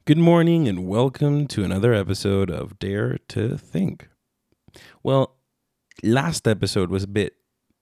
Good morning and welcome to another episode of Dare to Think. Well, last episode was a bit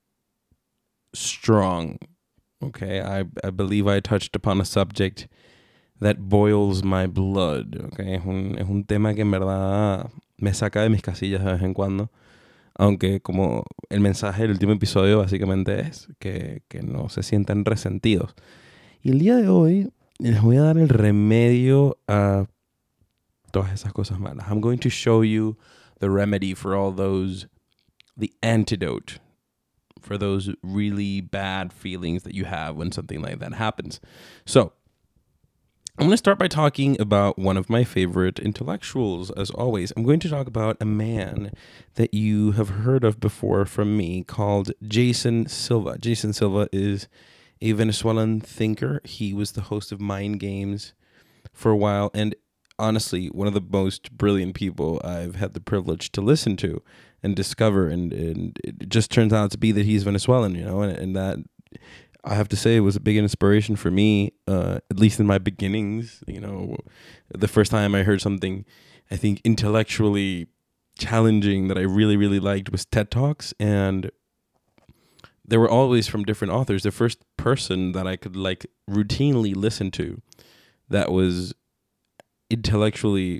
strong. Okay, I believe I touched upon a subject that boils my blood. Okay, es un tema que en verdad me saca de mis casillas de vez en cuando. Aunque como el mensaje del último episodio básicamente es que no se sientan resentidos. Y el día de hoy les voy a dar el remedio a todas esas cosas malas. I'm going to show you the remedy for all those, the antidote for those really bad feelings that you have when something like that happens. So, I'm going to start by talking about one of my favorite intellectuals, as always. I'm going to talk about a man that you have heard of before from me called Jason Silva. Jason Silva is a Venezuelan thinker. He was the host of Mind Games for a while, and honestly, one of the most brilliant people I've had the privilege to listen to and discover, and it just turns out to be that he's Venezuelan, you know, and that, I have to say, it was a big inspiration for me, at least in my beginnings. You know, the first time I heard something, I think, intellectually challenging that I really, really liked was TED Talks, and they were always from different authors. The first person that I could routinely listen to that was intellectually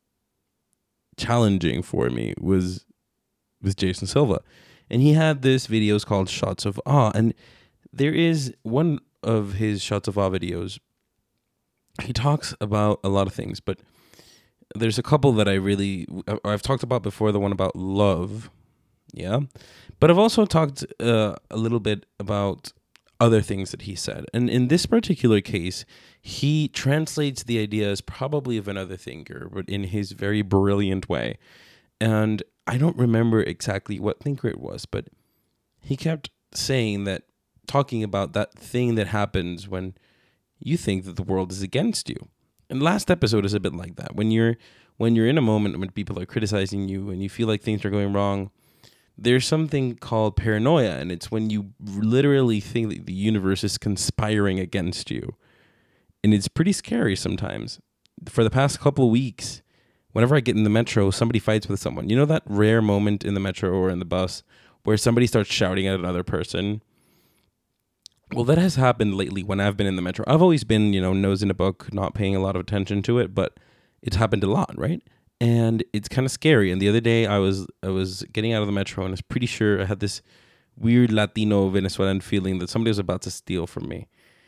challenging for me was Jason Silva. And he had this videos called Shots of Awe, and there is one of his Shots of Awe videos. He talks about a lot of things, but there's a couple that I've talked about before, the one about love. Yeah. But I've also talked a little bit about other things that he said. And in this particular case, he translates the ideas probably of another thinker, but in his very brilliant way. And I don't remember exactly what thinker it was, but he kept saying that, talking about that thing that happens when you think that the world is against you. And last episode is a bit like that. When you're in a moment when people are criticizing you and you feel like things are going wrong, there's something called paranoia, and it's when you literally think that the universe is conspiring against you. And it's pretty scary sometimes. For the past couple of weeks, whenever I get in the metro, somebody fights with someone. You know that rare moment in the metro or in the bus where somebody starts shouting at another person? Well, that has happened lately when I've been in the metro. I've always been, nose in a book, not paying a lot of attention to it, but it's happened a lot, right? And it's kind of scary. And the other day I was getting out of the metro, and I was pretty sure I had this weird Latino Venezuelan feeling that somebody was about to steal from me.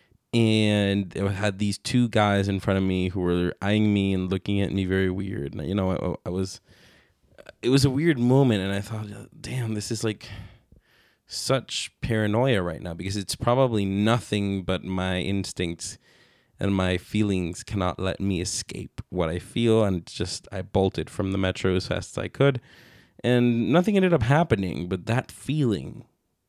And I had these two guys in front of me who were eyeing me and looking at me very weird. And, it was a weird moment, and I thought, damn, this is like such paranoia right now, because it's probably nothing but my instincts and my feelings cannot let me escape what I feel. And I bolted from the metro as fast as I could, and nothing ended up happening. But that feeling,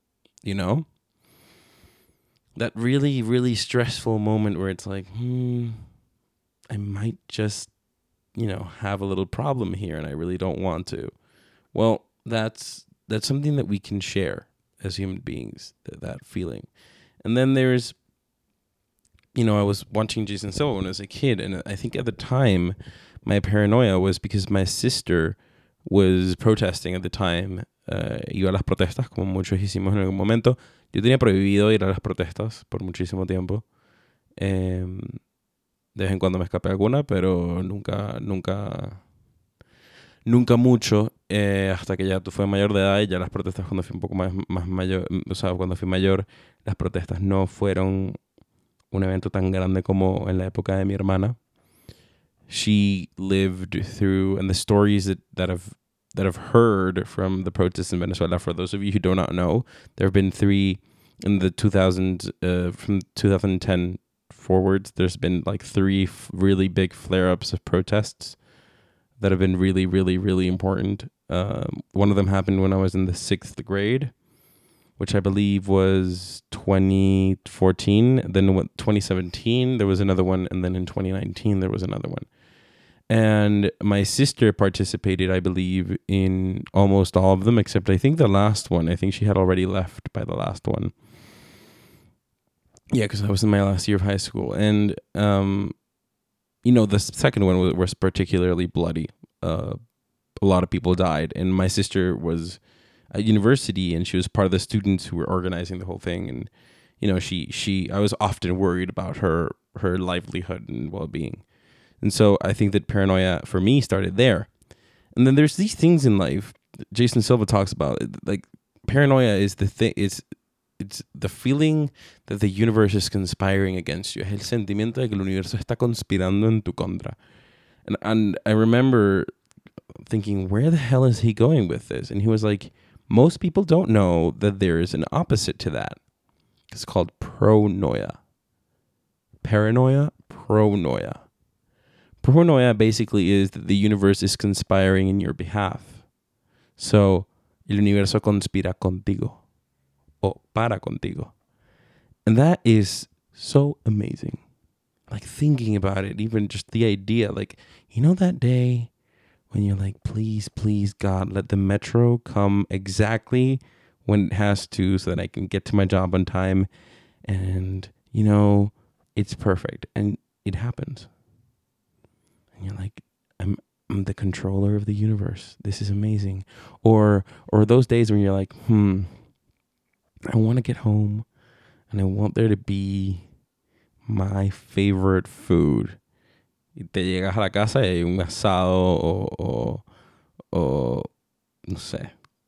that really, really stressful moment where it's like, I might just, have a little problem here, and I really don't want to. Well, that's something that we can share as human beings, that feeling. And then there's, I was watching Jason Silva when I was a kid, and I think at the time my paranoia was because my sister was protesting at the time. Iba a las protestas, como muchos hicimos en algún momento. Yo tenía prohibido ir a las protestas por muchísimo tiempo. De vez en cuando me escapé alguna, pero nunca mucho, hasta que ya tú fui mayor de edad, y ya las protestas, cuando fui un poco más mayor, o sea, cuando fui mayor, las protestas no fueron un evento tan grande como en la época de mi hermana. She lived through, and the stories that I've heard from the protests in Venezuela, for those of you who do not know, there have been 3 in the 2000s, from 2010 forwards. There's been 3 really big flare-ups of protests that have been really, really, really important. One of them happened when I was in the 6th grade, which I believe was 2014. Then 2017, there was another one. And then in 2019, there was another one. And my sister participated, I believe, in almost all of them, except I think the last one. I think she had already left by the last one. Yeah, because I was in my last year of high school. And the second one was particularly bloody. A lot of people died, and my sister was at university, and she was part of the students who were organizing the whole thing. And I was often worried about her livelihood and well-being. And so I think that paranoia for me started there. And then there's these things in life Jason Silva talks about. Like, paranoia is the thing. It's the feeling that the universe is conspiring against you. Es el sentimiento de que el universo está conspirando en tu contra. And I remember thinking, where the hell is he going with this? And he was like, most people don't know that there is an opposite to that. It's called pronoia. Paranoia, pronoia. Pronoia basically is that the universe is conspiring in your behalf. So, el universo conspira contigo. O para contigo. And that is so amazing. Like, thinking about it, even just the idea, like, that day when you're like, please, please, God, let the metro come exactly when it has to so that I can get to my job on time. And, it's perfect. And it happens. And you're like, I'm the controller of the universe. This is amazing. Or those days when you're like, I want to get home and I want there to be my favorite food. Y te llegas a la casa y hay un asado o no sé,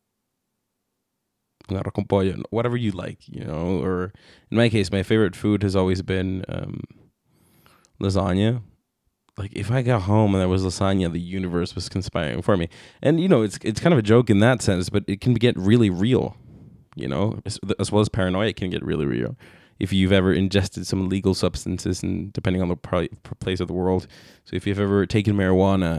un arroz con pollo, whatever you like, or in my case, my favorite food has always been lasagna. Like, if I got home and there was lasagna, the universe was conspiring for me. And, it's kind of a joke in that sense, but it can get really real, as well as paranoia, it can get really real. If you've ever ingested some illegal substances, and depending on the place of the world. So if you've ever taken marijuana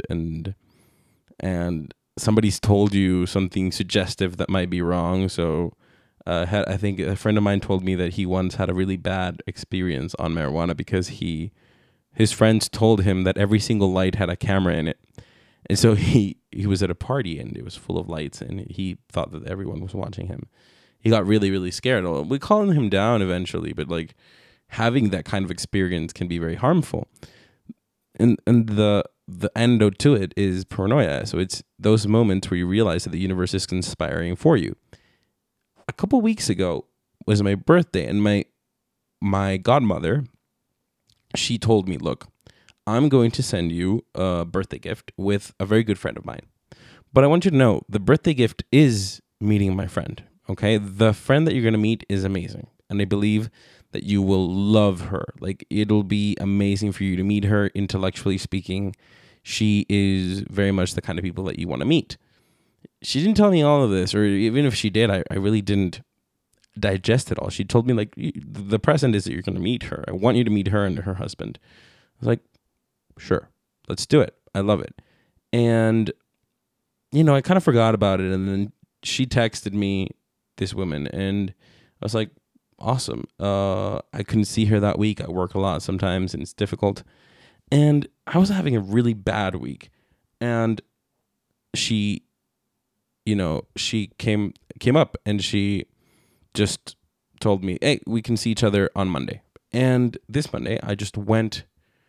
and somebody's told you something suggestive that might be wrong. So I think a friend of mine told me that he once had a really bad experience on marijuana because his friends told him that every single light had a camera in it. And so he was at a party and it was full of lights and he thought that everyone was watching him. He got really, really scared. We calmed him down eventually, but like having that kind of experience can be very harmful. And the antidote to it is paranoia. So it's those moments where you realize that the universe is conspiring for you. A couple weeks ago was my birthday, and my godmother, she told me, look, I'm going to send you a birthday gift with a very good friend of mine. But I want you to know the birthday gift is meeting my friend. Okay, the friend that you're going to meet is amazing. And I believe that you will love her. Like, it'll be amazing for you to meet her. Intellectually speaking, she is very much the kind of people that you want to meet. She didn't tell me all of this, or even if she did, I really didn't digest it all. She told me, like, the present is that you're going to meet her. I want you to meet her and her husband. I was like, sure, let's do it. I love it. And, I kind of forgot about it. And then she texted me, this woman, and I was like, awesome. I couldn't see her that week. I work a lot sometimes and it's difficult. And I was having a really bad week. And she, she came up and she just told me, hey, we can see each other on Monday. And this Monday, I just went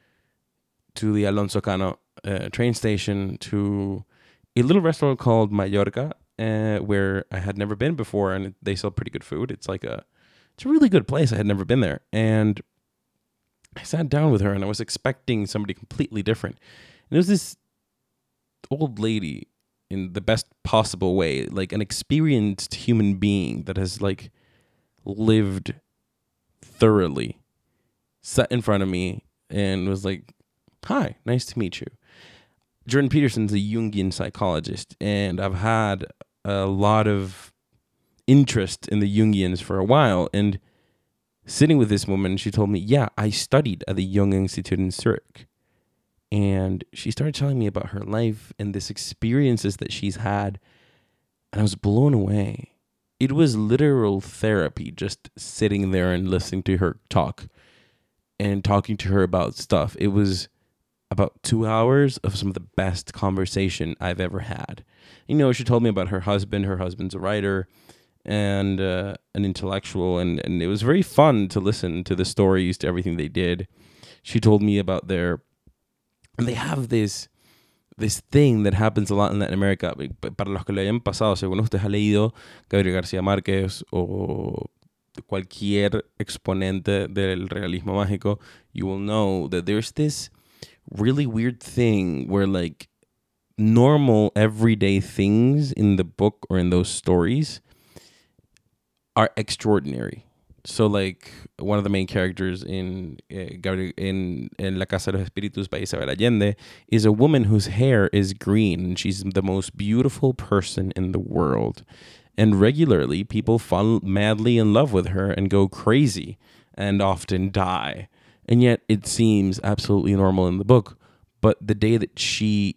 to the Alonso Cano train station to a little restaurant called Mallorca, where I had never been before, and they sell pretty good food. It's a really good place. I had never been there, and I sat down with her, and I was expecting somebody completely different. And it was this old lady in the best possible way, like an experienced human being that has like lived thoroughly, sat in front of me and was like, "Hi, nice to meet you." Jordan Peterson's a Jungian psychologist, and I've had a lot of interest in the Jungians for a while. And sitting with this woman, she told me, yeah, I studied at the Jung Institute in Zurich. And she started telling me about her life and this experiences that she's had. And I was blown away. It was literal therapy, just sitting there and listening to her talk and talking to her about stuff. It was about 2 hours of some of the best conversation I've ever had. She told me about her husband. Her husband's a writer and an intellectual, and it was very fun to listen to the stories, to everything they did. She told me about their And they have this thing that happens a lot in Latin America. Para los que le hayan pasado, según usted ha leído Gabriel García Márquez o cualquier exponente del realismo mágico, you will know that there's this really weird thing where like normal everyday things in the book or in those stories are extraordinary. So like one of the main characters in in La Casa de los Espíritus by Isabel Allende is a woman whose hair is green, and she's the most beautiful person in the world. And regularly people fall madly in love with her and go crazy and often die. And yet it seems absolutely normal in the book. But the day that she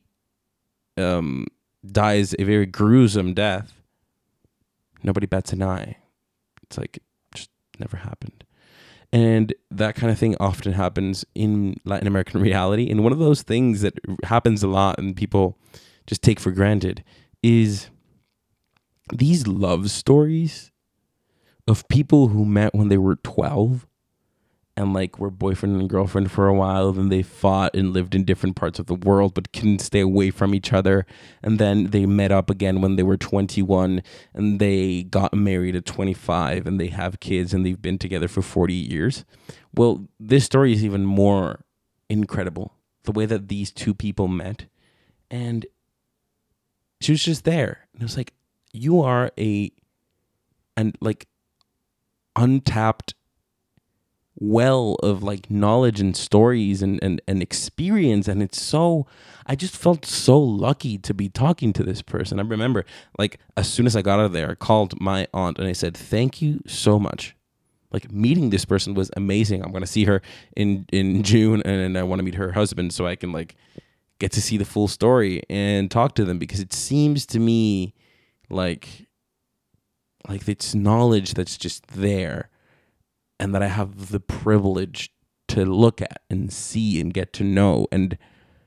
dies a very gruesome death, nobody bats an eye. It's like never happened. And that kind of thing often happens in Latin American reality. And one of those things that happens a lot and people just take for granted is these love stories of people who met when they were 12 and like were boyfriend and girlfriend for a while, then they fought and lived in different parts of the world but couldn't stay away from each other, and then they met up again when they were 21 and they got married at 25 and they have kids and they've been together for 40 years. Well, this story is even more incredible. The way that these two people met, and she was just there, and it was like, you are like untapped well of like knowledge and stories and experience. And it's so, I just felt so lucky to be talking to this person. I remember like as soon as I got out of there, I called my aunt and I said, thank you so much. Like meeting this person was amazing. I'm going to see her in June, and I want to meet her husband so I can like get to see the full story and talk to them, because it seems to me like it's knowledge that's just there, and that I have the privilege to look at and see and get to know. And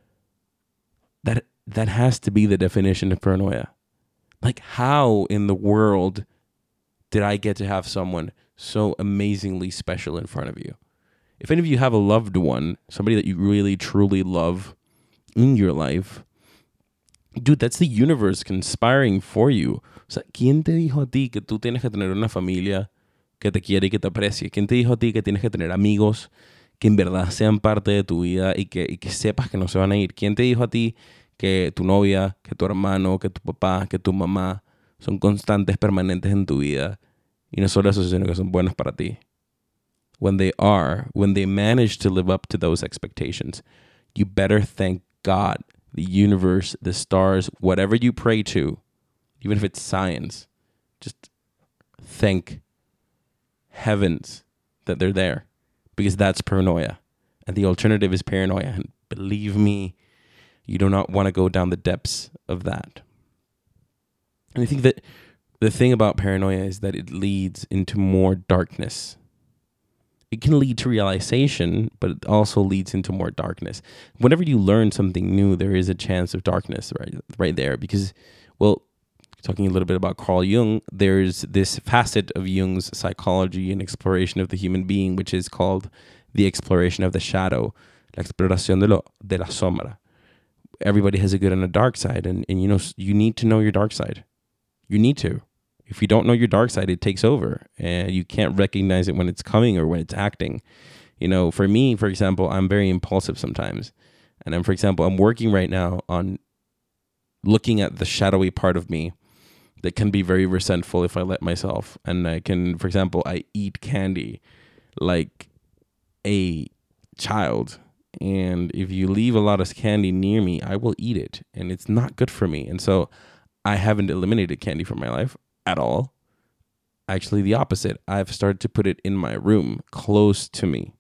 that has to be the definition of paranoia. Like, how in the world did I get to have someone so amazingly special in front of you? If any of you have a loved one, somebody that you really, truly love in your life, dude, that's the universe conspiring for you. O sea, ¿quién te dijo a ti que tú tienes que tener una familia que te quiere y que te aprecie? ¿Quién te dijo a ti que tienes que tener amigos que en verdad sean parte de tu vida y que sepas que no se van a ir? ¿Quién te dijo a ti que tu novia, que tu hermano, que tu papá, que tu mamá son constantes, permanentes en tu vida? Y no solo eso, sino que son buenos para ti. When they manage to live up to those expectations, you better thank God, the universe, the stars, whatever you pray to, even if it's science, just thank heavens that they're there, because that's paranoia. And the alternative is paranoia. And believe me, you do not want to go down the depths of that. And I think that the thing about paranoia is that it leads into more darkness. It can lead to realization, but it also leads into more darkness. Whenever you learn something new, there is a chance of darkness right there. Because, well, talking a little bit about Carl Jung, there's this facet of Jung's psychology and exploration of the human being, which is called the exploration of the shadow, la exploración de la sombra. Everybody has a good and a dark side, and you know, you need to know your dark side. You need to. If you don't know your dark side, it takes over, and you can't recognize it when it's coming or when it's acting. You know, for me, for example, I'm very impulsive sometimes. And I'm working right now on looking at the shadowy part of me that can be very resentful if I let myself. And I can, for example, I eat candy like a child. And if you leave a lot of candy near me, I will eat it. And it's not good for me. And so I haven't eliminated candy from my life at all. Actually, the opposite. I've started to put it in my room, close to me,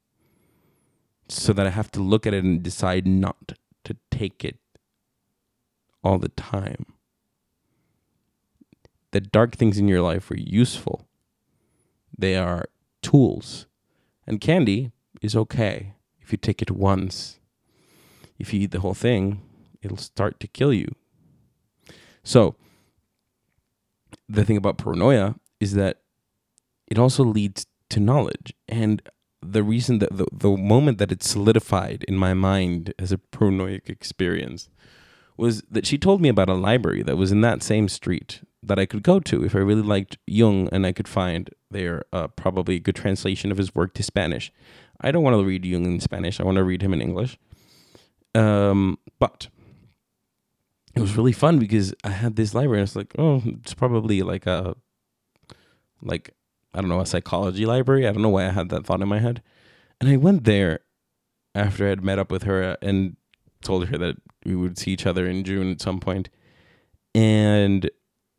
so that I have to look at it and decide not to take it all the time. The dark things in your life are useful. They are tools. And candy is okay if you take it once. If you eat the whole thing, it'll start to kill you. So, the thing about paranoia is that it also leads to knowledge. And the reason that the moment that it solidified in my mind as a paranoid experience was that she told me about a library that was in that same street that I could go to if I really liked Jung, and I could find there probably a good translation of his work to Spanish. I don't want to read Jung in Spanish. I want to read him in English. But it was really fun because I had this library and it's like, oh, it's probably like I don't know, a psychology library. I don't know why I had that thought in my head. And I went there after I had met up with her and told her that we would see each other in June at some point. And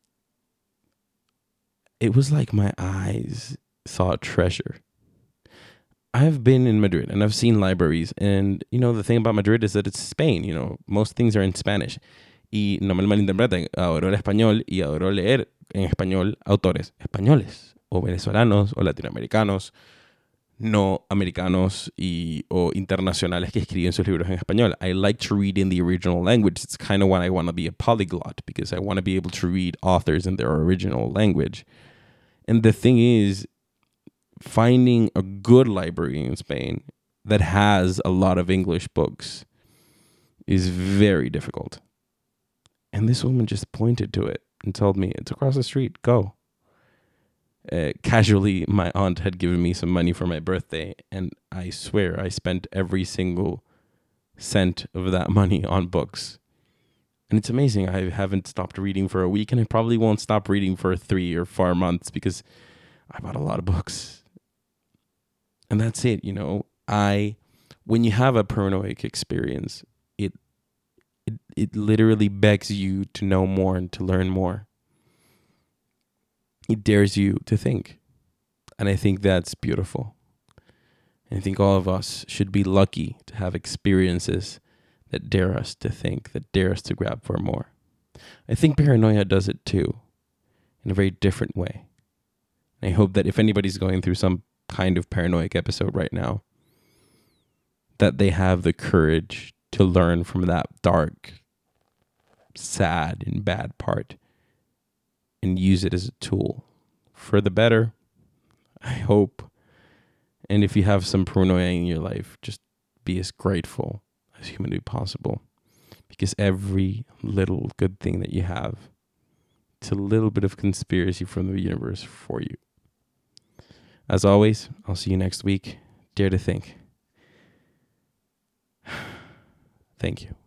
it was like my eyes saw a treasure. I've been in Madrid and I've seen libraries. And, the thing about Madrid is that it's Spain. Most things are in Spanish. Y no me lo malinterpreten, adoro el español y adoro leer en español autores españoles o venezolanos o latinoamericanos, no americanos o internacionales que escriben sus libros en español. I like to read in the original language. It's kind of why I want to be a polyglot, because I want to be able to read authors in their original language. And the thing is, finding a good library in Spain that has a lot of English books is very difficult. And this woman just pointed to it and told me, it's across the street, go. Casually, my aunt had given me some money for my birthday, and I swear I spent every single cent of that money on books. And it's amazing. I haven't stopped reading for a week, and I probably won't stop reading for 3 or 4 months because I bought a lot of books. And that's it, when you have a paranoid experience, it literally begs you to know more and to learn more. It dares you to think. And I think that's beautiful. And I think all of us should be lucky to have experiences that dare us to think, that dare us to grab for more. I think paranoia does it too, in a very different way. And I hope that if anybody's going through some kind of paranoid episode right now, that they have the courage to learn from that dark, sad, and bad part and use it as a tool for the better, I hope. And if you have some paranoia in your life, just be as grateful as humanly possible, because every little good thing that you have, it's a little bit of conspiracy from the universe for you. As always, I'll see you next week. Dare to think. Thank you.